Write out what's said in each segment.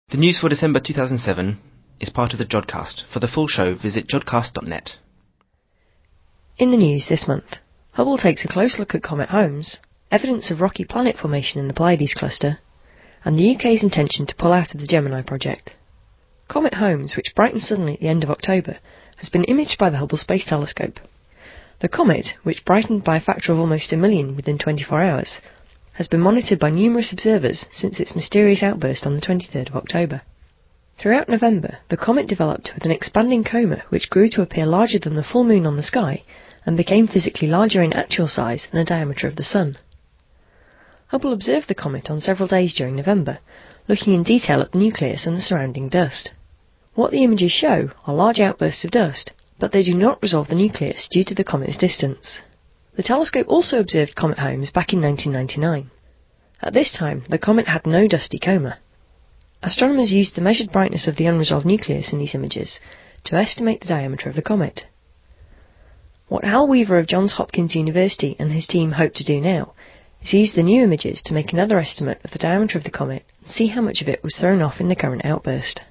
The news for December 2007 is part of the Jodcast. For the full show, visit jodcast.net. In the news this month, Hubble takes a close look at Comet Holmes, evidence of rocky planet formation in the Pleiades cluster, and the UK's intention to pull out of the Gemini project. Comet Holmes, which brightened suddenly at the end of October, has been imaged by the Hubble Space Telescope. The comet, which brightened by a factor of almost 1 million within 24 hours, has been monitored by numerous observers since its mysterious outburst on the 23rd of October. Throughout November, the comet developed with an expanding coma which grew to appear larger than the full moon on the sky and became physically larger in actual size than the diameter of the Sun. Hubble observed the comet on several days during November, looking in detail at the nucleus and the surrounding dust. What the images show are large outbursts of dust, but they do not resolve the nucleus due to the comet's distance. The telescope also observed Comet Holmes back in 1999. At this time, the comet had no dusty coma. Astronomers used the measured brightness of the unresolved nucleus in these images to estimate the diameter of the comet. What Hal Weaver of Johns Hopkins University and his team hope to do now is use the new images to make another estimate of the diameter of the comet and see how much of it was thrown off in the current outburst.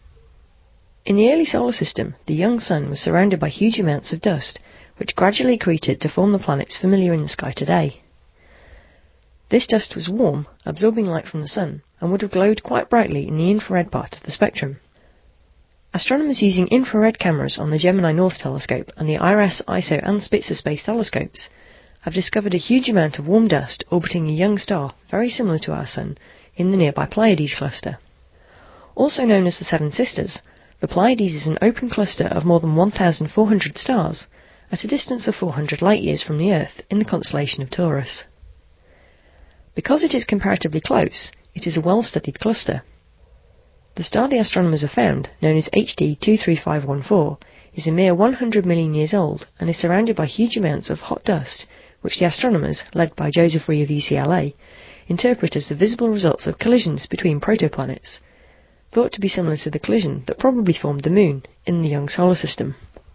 In the early solar system, the young Sun was surrounded by huge amounts of dust, which gradually accreted to form the planets familiar in the sky today. This dust was warm, absorbing light from the Sun, and would have glowed quite brightly in the infrared part of the spectrum. Astronomers using infrared cameras on the Gemini North Telescope and the IRAS, ISO and Spitzer space telescopes have discovered a huge amount of warm dust orbiting a young star very similar to our Sun in the nearby Pleiades cluster. Also known as the Seven Sisters, the Pleiades is an open cluster of more than 1,400 stars at a distance of 400 light-years from the Earth in the constellation of Taurus. Because it is comparatively close, it is a well-studied cluster. The star the astronomers have found, known as HD 23514, is a mere 100 million years old and is surrounded by huge amounts of hot dust, which the astronomers, led by Joseph Ree of UCLA, interpret as the visible results of collisions between protoplanets, thought to be similar to the collision that probably formed the Moon in the young solar system.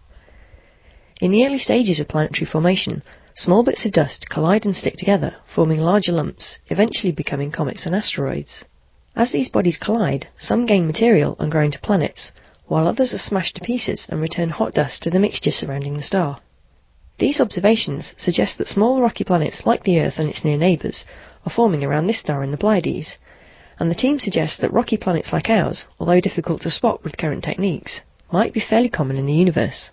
In the early stages of planetary formation, small bits of dust collide and stick together, forming larger lumps, eventually becoming comets and asteroids. As these bodies collide, some gain material and grow into planets, while others are smashed to pieces and return hot dust to the mixture surrounding the star. These observations suggest that small rocky planets like the Earth and its near neighbours are forming around this star in the Pleiades, and the team suggests that rocky planets like ours, although difficult to spot with current techniques, might be fairly common in the universe.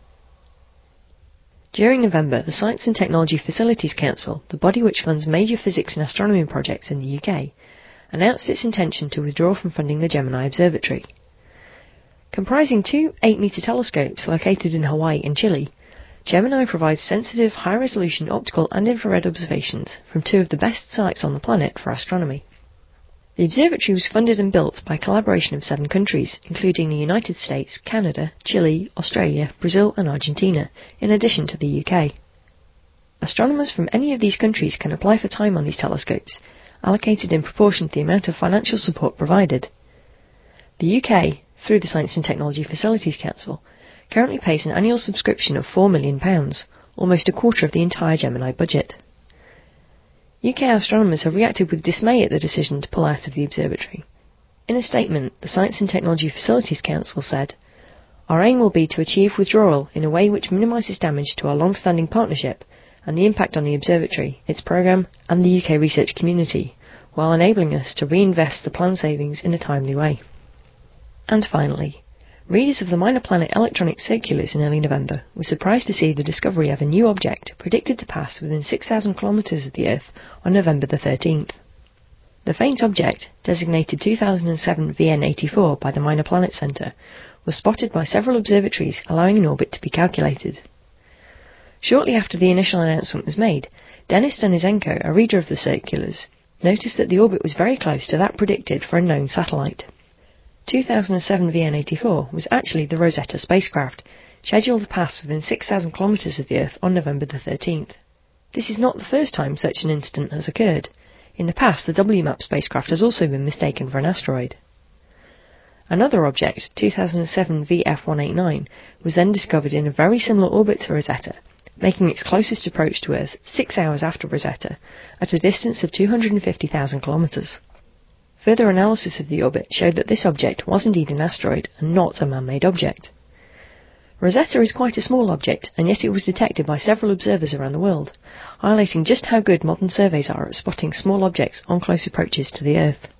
During November, the Science and Technology Facilities Council, the body which funds major physics and astronomy projects in the UK, announced its intention to withdraw from funding the Gemini Observatory. Comprising two 8-metre telescopes located in Hawaii and Chile, Gemini provides sensitive, high-resolution optical and infrared observations from two of the best sites on the planet for astronomy. The observatory was funded and built by a collaboration of 7 countries, including the United States, Canada, Chile, Australia, Brazil and Argentina, in addition to the UK. Astronomers from any of these countries can apply for time on these telescopes, allocated in proportion to the amount of financial support provided. The UK, through the Science and Technology Facilities Council, currently pays an annual subscription of £4 million, almost a quarter of the entire Gemini budget. UK astronomers have reacted with dismay at the decision to pull out of the observatory. In a statement, the Science and Technology Facilities Council said, "Our aim will be to achieve withdrawal in a way which minimises damage to our long-standing partnership and the impact on the observatory, its programme and the UK research community, while enabling us to reinvest the planned savings in a timely way." And finally, readers of the Minor Planet electronic circulars in early November were surprised to see the discovery of a new object predicted to pass within 6,000 kilometres of the Earth on November the 13th. The faint object, designated 2007 VN84 by the Minor Planet Centre, was spotted by several observatories, allowing an orbit to be calculated. Shortly after the initial announcement was made, Denis Denisenko, a reader of the circulars, noticed that the orbit was very close to that predicted for a known satellite. 2007 VN84 was actually the Rosetta spacecraft, scheduled to pass within 6,000 kilometres of the Earth on November the 13th. This is not the first time such an incident has occurred. In the past, the WMAP spacecraft has also been mistaken for an asteroid. Another object, 2007 VF189, was then discovered in a very similar orbit to Rosetta, making its closest approach to Earth 6 hours after Rosetta, at a distance of 250,000 kilometres. Further analysis of the orbit showed that this object was indeed an asteroid and not a man-made object. Rosetta is quite a small object, and yet it was detected by several observers around the world, highlighting just how good modern surveys are at spotting small objects on close approaches to the Earth.